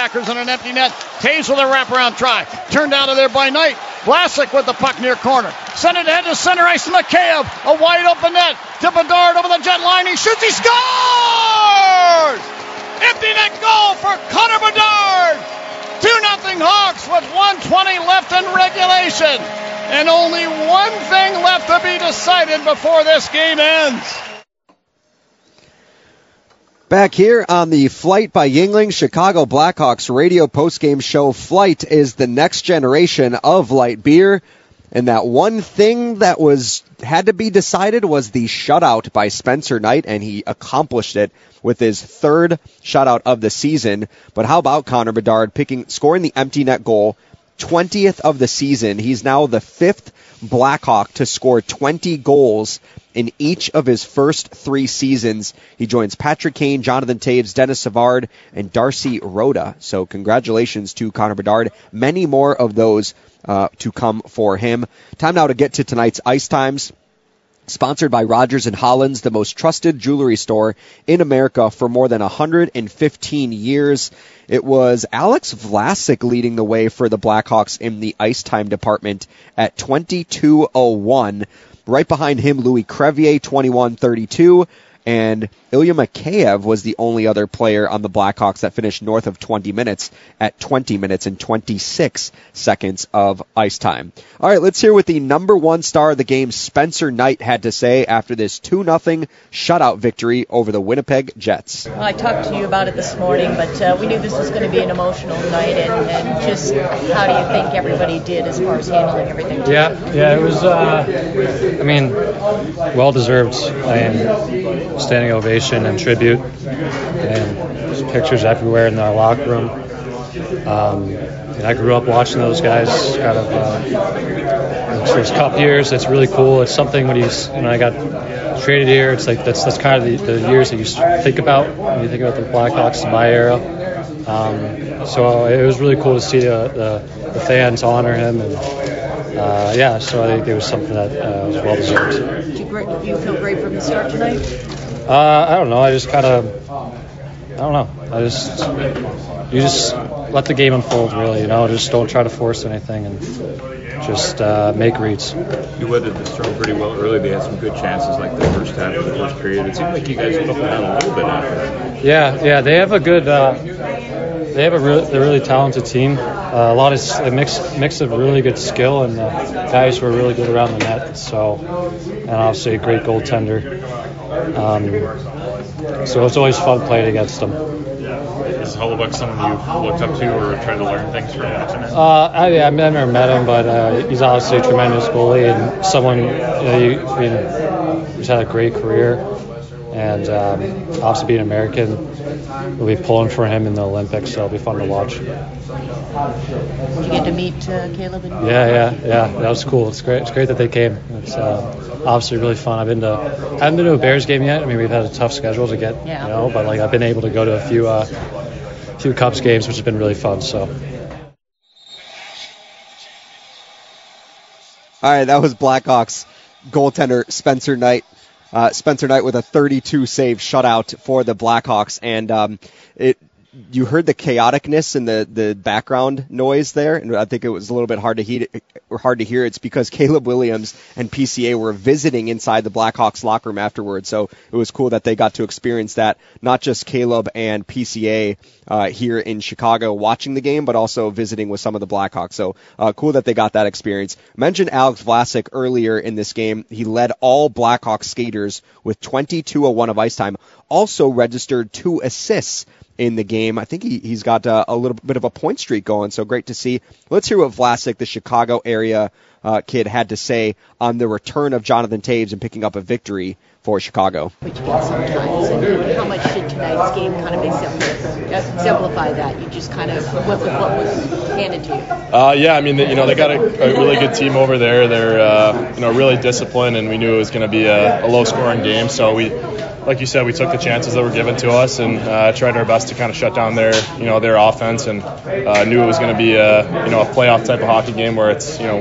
Packers in an empty net. Taves with a wraparound try. Turned out of there by Knight. Vlasic with the puck near corner. Send it ahead to center ice to Mikheyev. A wide open net. To Bedard over the jet line. He shoots. He scores! Empty net goal for Connor Bedard. 2-0 Hawks with 1:20 left in regulation. And only one thing left to be decided before this game ends. Back here on the Flight by Yuengling Chicago Blackhawks radio postgame show, Flight is the next generation of light beer. And that one thing that had to be decided was the shutout by Spencer Knight, and he accomplished it with his third shutout of the season. But how about Connor Bedard scoring the empty net goal, 20th of the season? He's now the 5th Blackhawk to score 20 goals in each of his first 3 seasons. He joins Patrick Kane, Jonathan Toews, Dennis Savard, and Darcy Rhoda. So congratulations to Connor Bedard. Many more of those to come for him. Time now to get to tonight's Ice Times. Sponsored by Rogers & Hollins, the most trusted jewelry store in America for more than 115 years. It was Alex Vlasic leading the way for the Blackhawks in the Ice Time department at 22:01. Right behind him, Louis Crevier, 21:32. And Ilya Mikheyev was the only other player on the Blackhawks that finished north of 20 minutes at 20 minutes and 26 seconds of ice time. All right, let's hear what the number one star of the game, Spencer Knight, had to say after this 2-0 shutout victory over the Winnipeg Jets. Well, I talked to you about it this morning, but we knew this was going to be an emotional night, and just how do you think everybody did as far as handling everything? Yeah, it was, well-deserved. Standing ovation and tribute, and there's pictures everywhere in our locker room. And I grew up watching those guys kind of his cup years. It's really cool. It's something when I got traded here, it's like that's kind of the years that you think about when you think about the Blackhawks in my era. So it was really cool to see the fans honor him, and so I think it was something that was well deserved. Did you feel great from the start tonight? I don't know. You just let the game unfold, really. Just don't try to force anything and just make reads. You weathered the storm pretty well early. They had some good chances, like the first half of the first period. It seemed like you guys buckled down a little bit after that. Yeah. They have a good. They're a really talented team. A lot of a mix of really good skill and guys who are really good around the net. And obviously a great goaltender. So it's always fun playing against them. Is Hellebuyck someone you looked up to or tried to learn things from? I've never met him, but he's obviously a tremendous goalie and someone who's had a great career. And obviously being American, we'll be pulling for him in the Olympics, so it'll be fun to watch. Did you get to meet Caleb? Yeah. That was cool. It's great that they came. It's obviously really fun. I haven't been to a Bears game yet. I mean, we've had a tough schedule to get, but I've been able to go to a few Cubs games, which has been really fun. So. All right, that was Blackhawks goaltender Spencer Knight. Spencer Knight with a 32-save shutout for the Blackhawks, and you heard the chaoticness in the background noise there, and I think it was a little bit hard to hear. It's because Caleb Williams and PCA were visiting inside the Blackhawks locker room afterwards, so it was cool that they got to experience that. Not just Caleb and PCA here in Chicago watching the game, but also visiting with some of the Blackhawks. So cool that they got that experience. Mentioned Alex Vlasic earlier in this game. He led all Blackhawks skaters with 22:01 of ice time. Also registered 2 assists in the game. I think he's got a little bit of a point streak going, so great to see. Let's hear what Vlasic, the Chicago area kid, had to say on the return of Jonathan Toews and picking up a victory for Chicago. Which you get sometimes, and how much did tonight's game kind of exemplify that? You just kind of went with what was handed to you. They got a really good team over there. They're really disciplined, and we knew it was going to be a low-scoring game. So we, like you said, we took the chances that were given to us and tried our best to kind of shut down their offense, and knew it was going to be a playoff type of hockey game where it's 1-0,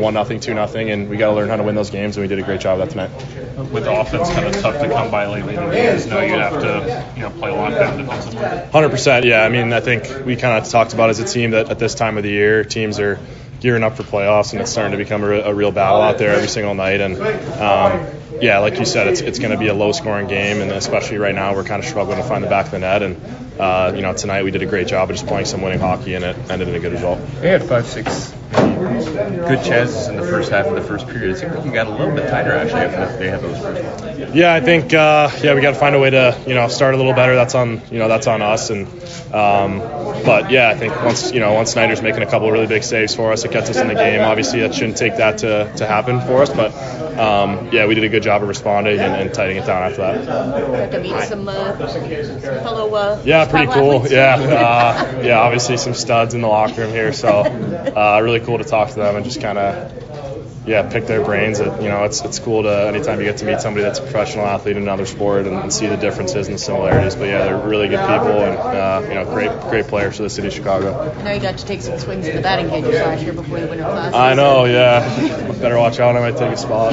2-0, and we got to learn how to win those games, and we did a great job of that tonight. With the offense kind of tough to come by lately, you guys know you have to play lockdown defensively. 100%, yeah. I mean, I think we kind of talked about as a team that at this time of the year, teams are gearing up for playoffs, and it's starting to become a real battle out there every single night. And yeah, like you said, it's going to be a low-scoring game, and especially right now, we're kind of struggling to find the back of the net. And tonight we did a great job of just playing some winning hockey, and it ended in a good result. They had 5-6 good chances in the first half of the first period. It seemed like you got a little bit tighter actually after they had those first ones. Yeah, I think we got to find a way to start a little better. That's on us. And but yeah, I think once Snyder's making a couple of really big saves for us, it gets us in the game. Obviously, that shouldn't take that to happen for us, but yeah, we did a good job of responding and tightening it down after that. Got to meet some fellow yeah, pretty cool. athletes. Yeah, obviously some studs in the locker room here, so really cool to talk to them and just kind of pick their brains. It's cool to anytime you get to meet somebody that's a professional athlete in another sport and see the differences and the similarities. But yeah, they're really good people and great players for the city of Chicago. I know you got to take some swings at the batting cages last year before the Winter Classic. I know, yeah. Better watch out. I might take a spot,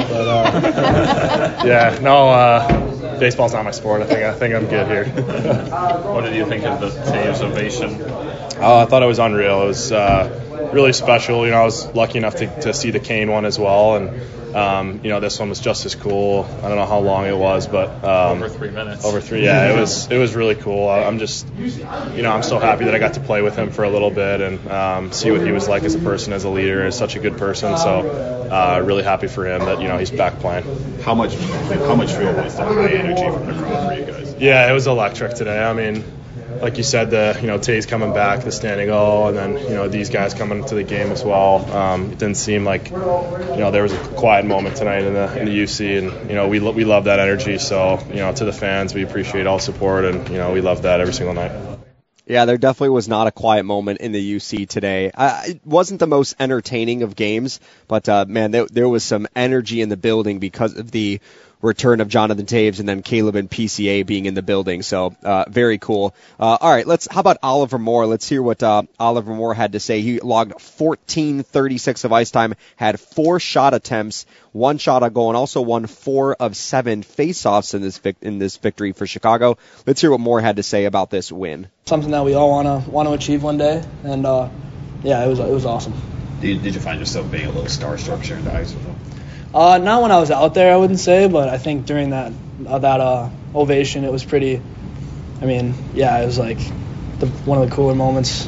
but baseball's not my sport. I think I'm good here. What did you think of the Taves ovation? I thought it was unreal. It was really special. I was lucky enough to see the Kane one as well, and this one was just as cool. I don't know how long it was, but over 3 minutes. Over 3, yeah. It was really cool. I'm just, I'm so happy that I got to play with him for a little bit and see what he was like as a person, as a leader, as such a good person. So really happy for him that he's back playing. How much fuel was that high energy from the crowd for you guys? Yeah, it was electric today. I mean, like you said, Tays coming back, the standing O, and then these guys coming to the game as well. It didn't seem like there was a quiet moment tonight in the UC, and we love that energy. So to the fans, we appreciate all support, and we love that every single night. Yeah, there definitely was not a quiet moment in the UC today. It wasn't the most entertaining of games, but man, there was some energy in the building because of the return of Jonathan Taves and then Caleb and PCA being in the building. So very cool. All right, how about Oliver Moore? Let's hear what Oliver Moore had to say. He logged 14:36 of ice time, had 4 shot attempts, 1 shot on goal, and also won 4 of 7 faceoffs in this victory for Chicago. Let's hear what Moore had to say about this win. Something that we all want to achieve one day, and yeah, it was awesome. Did you find yourself being a little starstruck sharing the ice with him? Not when I was out there, I wouldn't say, but I think during that ovation, it was pretty. I mean, yeah, it was like one of the cooler moments.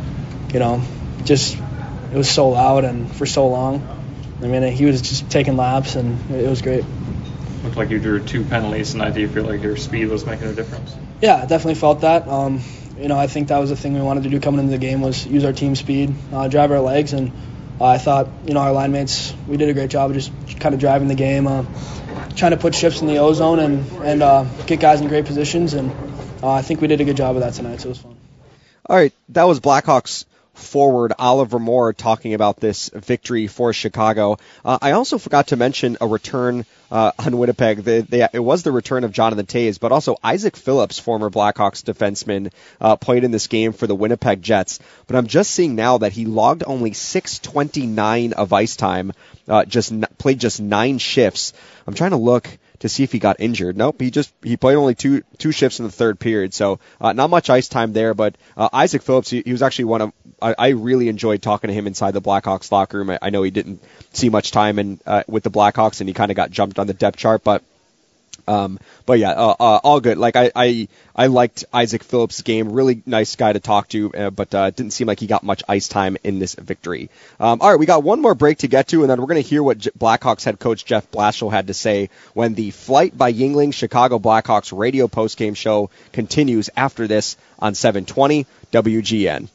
Just it was so loud and for so long. I mean, he was just taking laps, and it was great. Looked like you drew 2 penalties tonight. Do you feel like your speed was making a difference? Yeah, I definitely felt that. I think that was the thing we wanted to do coming into the game was use our team speed, drive our legs, and I thought, our line mates, we did a great job of just kind of driving the game, trying to put shifts in the O-zone and get guys in great positions, and I think we did a good job of that tonight, so it was fun. All right, that was Blackhawks forward Oliver Moore talking about this victory for Chicago. I also forgot to mention a return on Winnipeg. It was the return of Jonathan Taves, but also Isaac Phillips, former Blackhawks defenseman, played in this game for the Winnipeg Jets. But I'm just seeing now that he logged only 6:29 of ice time, played just 9 shifts. I'm trying to look to see if he got injured. Nope, he played only two shifts in the third period, so not much ice time there. But Isaac Phillips, he was actually one of I really enjoyed talking to him inside the Blackhawks locker room. I know he didn't see much time with the Blackhawks, and he kind of got jumped on the depth chart, but yeah, all good. Like I liked Isaac Phillips' game. Really nice guy to talk to, but didn't seem like he got much ice time in this victory. All right, we got one more break to get to, and then we're going to hear what Blackhawks head coach Jeff Blashill had to say when the Flight by Yuengling Chicago Blackhawks radio postgame show continues after this on 720 WGN.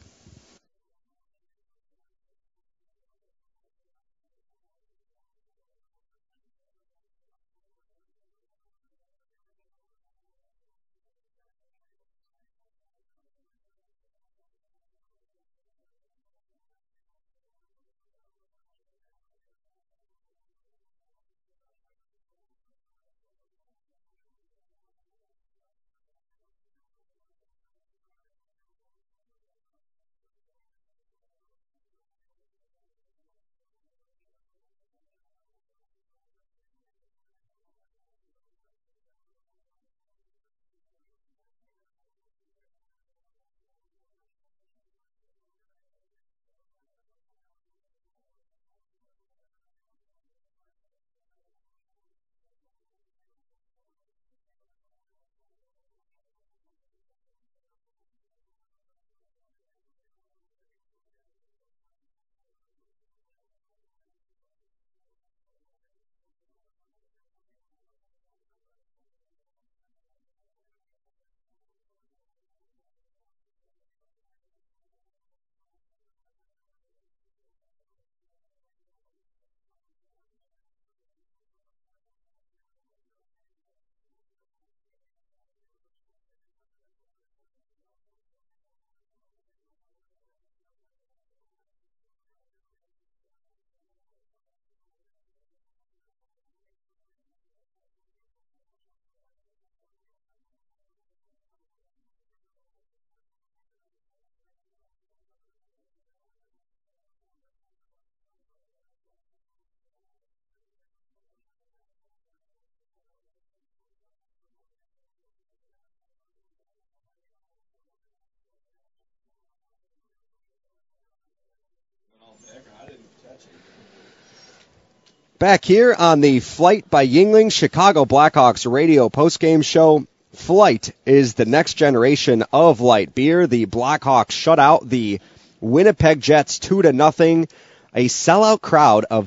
Back here on the Flight by Yuengling Chicago Blackhawks radio postgame show. Flight is the next generation of light beer. The Blackhawks shut out the Winnipeg Jets 2-0. A sellout crowd of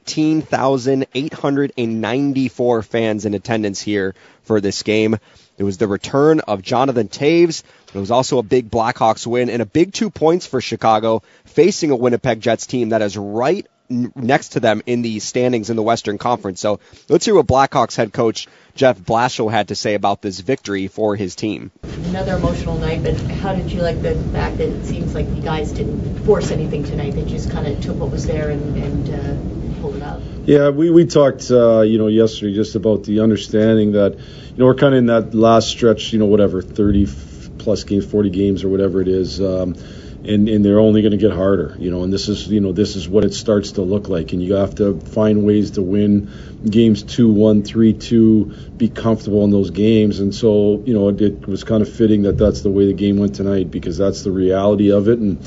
19,894 fans in attendance here for this game. It was the return of Jonathan Toews. It was also a big Blackhawks win and a big 2 points for Chicago, facing a Winnipeg Jets team that is right next to them in the standings in the Western Conference. So let's hear what Blackhawks head coach Jeff Blashill had to say about this victory for his team. Another emotional night, but how did you like the fact that it seems like you guys didn't force anything tonight? They just kind of took what was there and pulled it out. Yeah, we talked, yesterday just about the understanding that, we're kind of in that last stretch, 30 plus games, 40 games or whatever it is. And they're only going to get harder, and this is what it starts to look like. And you have to find ways to win games 2-1, 3-2, be comfortable in those games. And so, it was kind of fitting that that's the way the game went tonight, because that's the reality of it. And,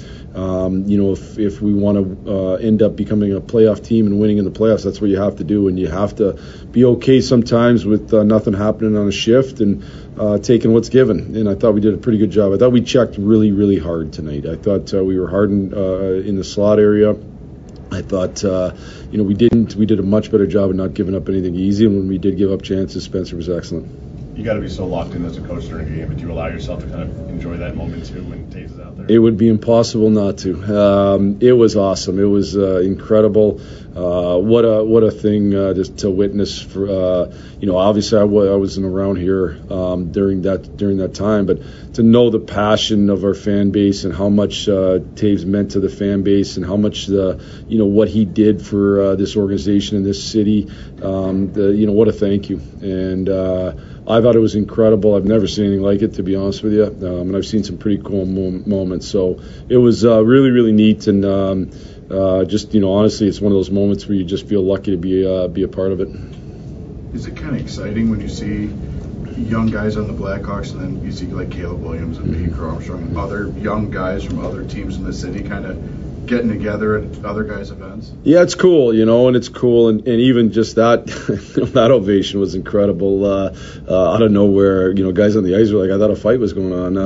if we want to end up becoming a playoff team and winning in the playoffs, that's what you have to do. And you have to be okay sometimes with nothing happening on a shift and taking what's given. And I thought we did a pretty good job. I thought we checked really, really hard tonight. I thought we were hard in the slot area. I thought, we did a much better job of not giving up anything easy. And when we did give up chances, Spencer was excellent. You got to be so locked in as a coach during a game, but you allow yourself to kind of enjoy that moment too when Toews is out there. It would be impossible not to. It was awesome. It was incredible. What a thing just to witness. For obviously I wasn't around here during that time, but to know the passion of our fan base and how much Toews meant to the fan base and how much what he did for this organization in this city. What a thank you. And I thought it was incredible. I've never seen anything like it, to be honest with you. And I've seen some pretty cool moments. So it was really, really neat. And honestly, it's one of those moments where you just feel lucky to be a part of it. Is it kind of exciting when you see young guys on the Blackhawks and then you see like Caleb Williams and Mickey Armstrong and other young guys from other teams in the city kind of getting together at other guys' events? Yeah, it's cool, and it's cool, and even just that that ovation was incredible. Out of nowhere, guys on the ice were like, I thought a fight was going on,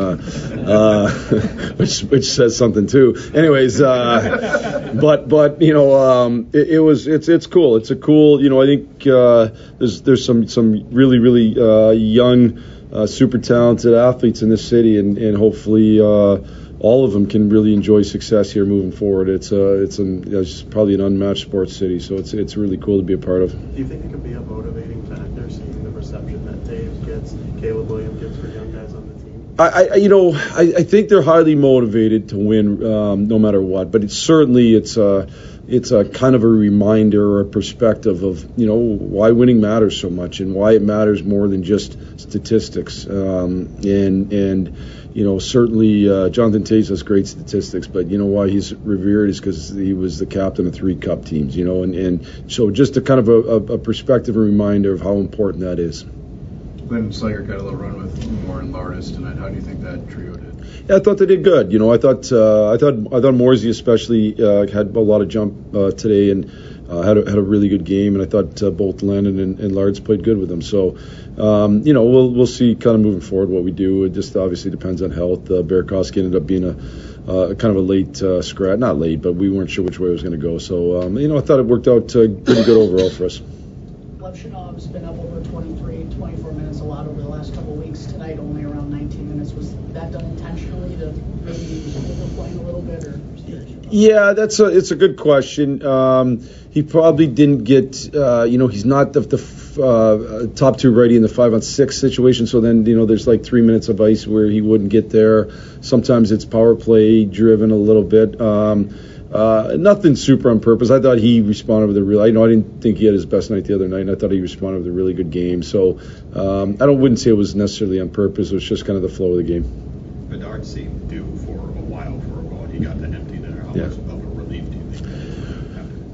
which says something too. Anyways, it's cool. It's a cool, I think there's some really really young, super talented athletes in this city, and hopefully all of them can really enjoy success here moving forward. It's probably an unmatched sports city, so it's really cool to be a part of. Do you think it could be a motivating factor, seeing the reception that Toews gets, Caleb Williams gets for young guys on the team? I think they're highly motivated to win no matter what, but it's a kind of a reminder or a perspective of why winning matters so much and why it matters more than just statistics. Certainly Jonathan Toews has great statistics, but why he's revered is because he was the captain of 3 Cup teams, and so just a kind of a perspective and reminder of how important that is. Glenn Slager got a little run with Moore and Lardis tonight. How do you think that trio did? Yeah, I thought they did good. I thought Morsey especially had a lot of jump today and had a really good game, and I thought both Lennon and Lards played good with them. So, we'll see kind of moving forward what we do. It just obviously depends on health. Burakovsky ended up being a kind of a late scratch, not late, but we weren't sure which way it was going to go. So, I thought it worked out pretty good overall for us. Levshinov's been up over 24 minutes a lot over the last couple of weeks. Tonight only around 19 minutes. Was that done intentionally to maybe overplay a little bit, or? Yeah, it's a good question. He probably didn't get, he's not the top 2 righty in the 5-on-6 situation. So then, there's like 3 minutes of ice where he wouldn't get there. Sometimes it's power play driven a little bit. Nothing super on purpose. I thought he responded with I didn't think he had his best night the other night, and I thought he responded with a really good game. So I wouldn't say it was necessarily on purpose. It was just kind of the flow of the game. Bedard seemed due for a while for a goal, and he got that empty there. How much of a relief do you think?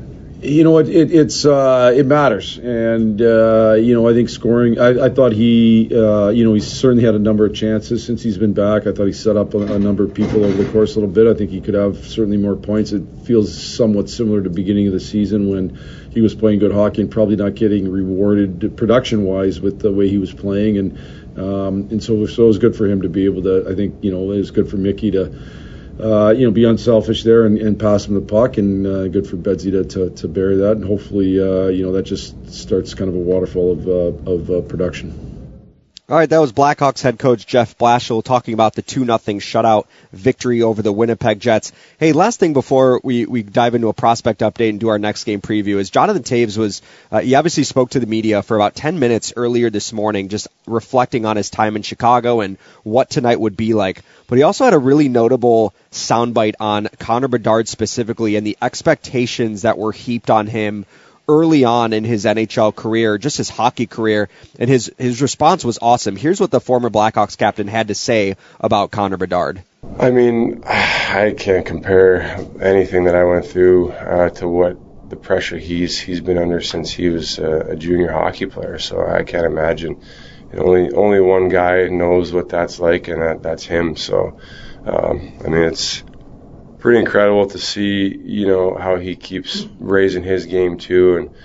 It matters, and I think scoring. I thought he certainly had a number of chances since he's been back. I thought he set up a number of people over the course a little bit. I think he could have certainly more points. It feels somewhat similar to the beginning of the season when he was playing good hockey and probably not getting rewarded production-wise with the way he was playing, and so it was good for him to be able to. I think it was good for Mickey to. Be unselfish there and pass him the puck, and good for Bedsy to bury that, and hopefully, that just starts kind of a waterfall of production. All right, that was Blackhawks head coach Jeff Blashill talking about the 2-0 shutout victory over the Winnipeg Jets. Hey, last thing before we dive into a prospect update and do our next game preview is Jonathan Toews was, he obviously spoke to the media for about 10 minutes earlier this morning, just reflecting on his time in Chicago and what tonight would be like. But he also had a really notable soundbite on Connor Bedard specifically and the expectations that were heaped on him early on in his NHL career, just his hockey career, and his response was awesome. Here's what the former Blackhawks captain had to say about Connor Bedard. I mean, I can't compare anything that I went through to what the pressure he's been under since he was a junior hockey player, so I can't imagine. Only one guy knows what that's like, and that's him. So, it's pretty incredible to see, how he keeps raising his game too. And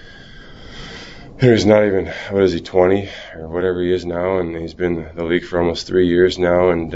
he's not even, what is he, 20 or whatever he is now, and he's been in the league for almost 3 years now. And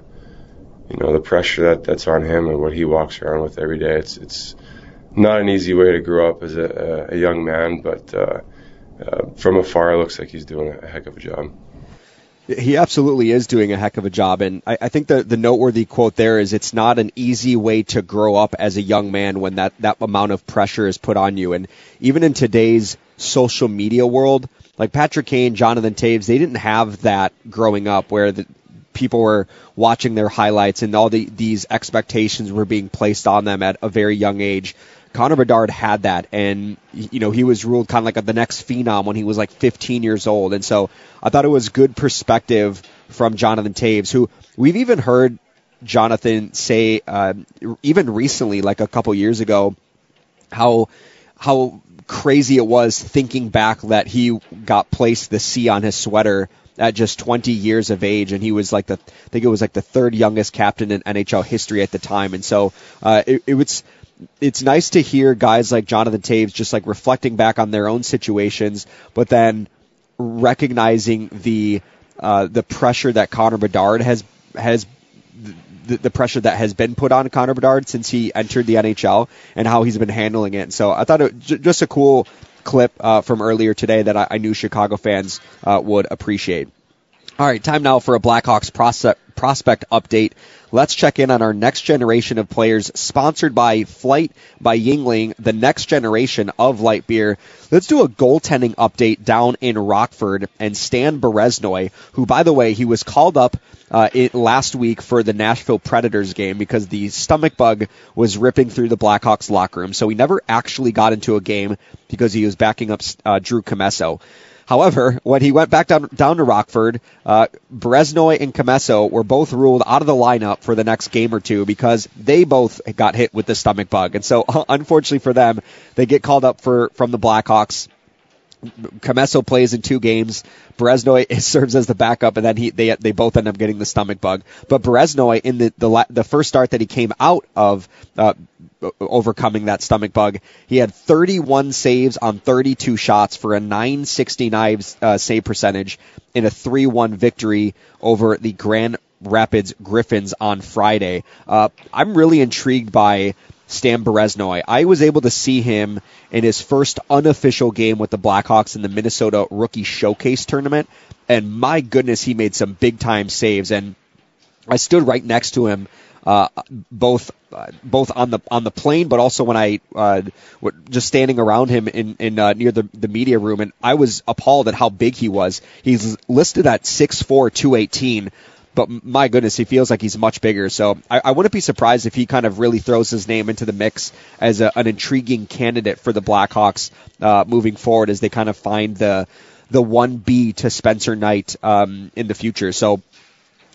the pressure that's on him and what he walks around with every day, it's not an easy way to grow up as a young man, but from afar it looks like he's doing a heck of a job. He absolutely is doing a heck of a job, and I think the noteworthy quote there is it's not an easy way to grow up as a young man when that amount of pressure is put on you. And even in today's social media world, like Patrick Kane, Jonathan Toews, they didn't have that growing up where people were watching their highlights and all these expectations were being placed on them at a very young age. Connor Bedard had that, and he was ruled kind of like the next phenom when he was like 15 years old. And so I thought it was good perspective from Jonathan Toews, who we've even heard Jonathan say even recently, like a couple years ago, how crazy it was thinking back that he got placed the C on his sweater at just 20 years of age, and he was I think it was the third youngest captain in NHL history at the time. And so it's nice to hear guys like Jonathan Toews just reflecting back on their own situations, but then recognizing the pressure that Connor Bedard has the pressure that has been put on Connor Bedard since he entered the NHL and how he's been handling it. So I thought it just a cool clip from earlier today that I knew Chicago fans would appreciate. All right, time now for a Blackhawks prospect update. Let's check in on our next generation of players, sponsored by Flight by Yuengling, the next generation of light beer. Let's do a goaltending update down in Rockford, and Stan Bereznoy, who, by the way, he was called up last week for the Nashville Predators game because the stomach bug was ripping through the Blackhawks locker room. So he never actually got into a game because he was backing up Drew Commesso. However, when he went back down to Rockford, Bereznoy and Commesso were both ruled out of the lineup for the next game or two because they both got hit with the stomach bug. And so, unfortunately for them, they get called up from the Blackhawks. Commesso plays in 2 games. Bereznoy serves as the backup, and then they both end up getting the stomach bug. But Bereznoy, in the first start that he came out of overcoming that stomach bug, he had 31 saves on 32 shots for a .969 save percentage in a 3-1 victory over the Grand Rapids Griffins on Friday. I'm really intrigued by Stan Bereznoy. I was able to see him in his first unofficial game with the Blackhawks in the Minnesota Rookie Showcase Tournament, and my goodness, he made some big-time saves, and I stood right next to him both on the plane, but also when I just standing around him in near the media room, and I was appalled at how big he was. He's listed at 6'4", 218, but my goodness, he feels like he's much bigger. So I wouldn't be surprised if he kind of really throws his name into the mix as an intriguing candidate for the Blackhawks moving forward as they kind of find the 1B to Spencer Knight in the future. So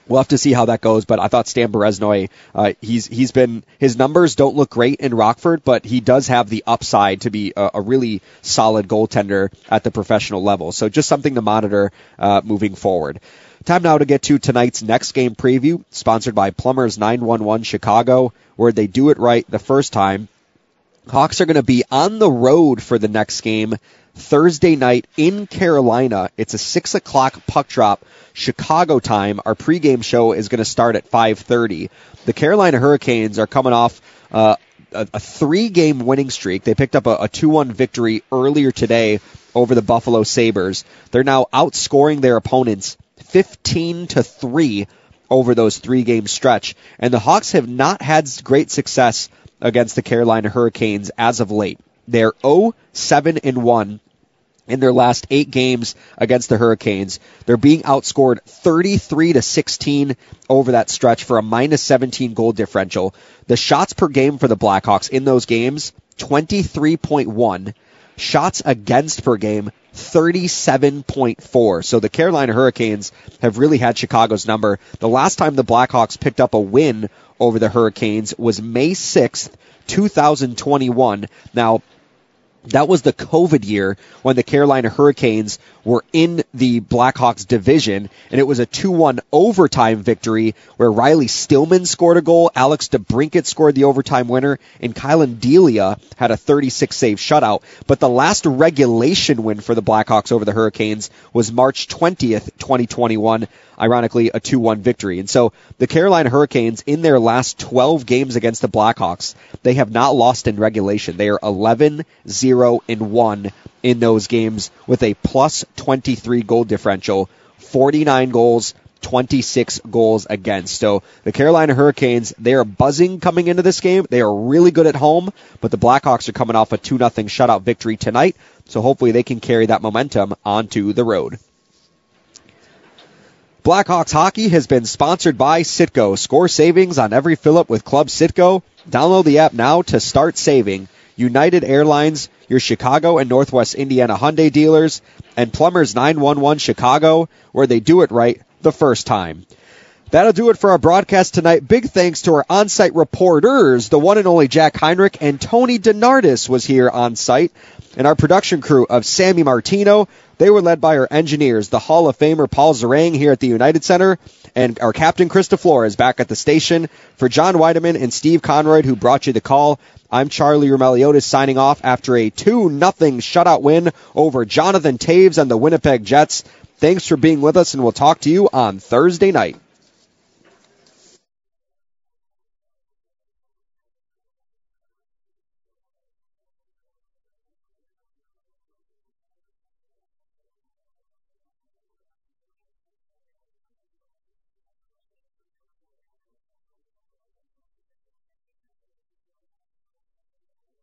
We'll have to see how that goes, but I thought Stan Bereznoy, his numbers don't look great in Rockford, but he does have the upside to be a really solid goaltender at the professional level. So just something to monitor moving forward. Time now to get to tonight's next game preview, sponsored by Plumbers 911 Chicago, where they do it right the first time. Hawks are going to be on the road for the next game Thursday night in Carolina. It's a 6 o'clock puck drop Chicago time. Our pregame show is going to start at 5:30. The Carolina Hurricanes are coming off a 3-game winning streak. They picked up a 2-1 victory earlier today over the Buffalo Sabres. They're now outscoring their opponents 15-3 over those 3-game stretch. And the Hawks have not had great success against the Carolina Hurricanes as of late. They're 0-7-1 in their last 8 games against the Hurricanes. They're being outscored 33-16 over that stretch for a -17 goal differential. The shots per game for the Blackhawks in those games, 23.1. Shots against per game, 37.4. So the Carolina Hurricanes have really had Chicago's number. The last time the Blackhawks picked up a win over the Hurricanes was May 6th, 2021. Now, that was the COVID year when the Carolina Hurricanes were in the Blackhawks division, and it was a 2-1 overtime victory where Riley Stillman scored a goal, Alex DeBrincat scored the overtime winner, and Kylan Delia had a 36-save shutout. But the last regulation win for the Blackhawks over the Hurricanes was March 20th, 2021, ironically a 2-1 victory. And so the Carolina Hurricanes, in their last 12 games against the Blackhawks, they have not lost in regulation. They are 11-0-1 in those games with a plus 23 goal differential, 49 goals, 26 goals against. So the Carolina Hurricanes, they are buzzing coming into this game. They are really good at home, but the Blackhawks are coming off a 2-0 shutout victory tonight, so hopefully they can carry that momentum onto the road. Blackhawks hockey has been sponsored by Citgo. Score savings on every fill-up with Club Citgo. Download the app now to start saving. United Airlines, your Chicago and Northwest Indiana Hyundai dealers, and Plumbers 911 Chicago, where they do it right the first time. That'll do it for our broadcast tonight. Big thanks to our on-site reporters. The one and only Jack Heinrich and Tony DeNardis was here on site. And our production crew of Sammy Martino, they were led by our engineers, the Hall of Famer Paul Zarang here at the United Center, and our captain Krista Flores back at the station. For John Weideman and Steve Conroy, who brought you the call, I'm Charlie Roumeliotis signing off after a 2-0 shutout win over Jonathan Toews and the Winnipeg Jets. Thanks for being with us, and we'll talk to you on Thursday night.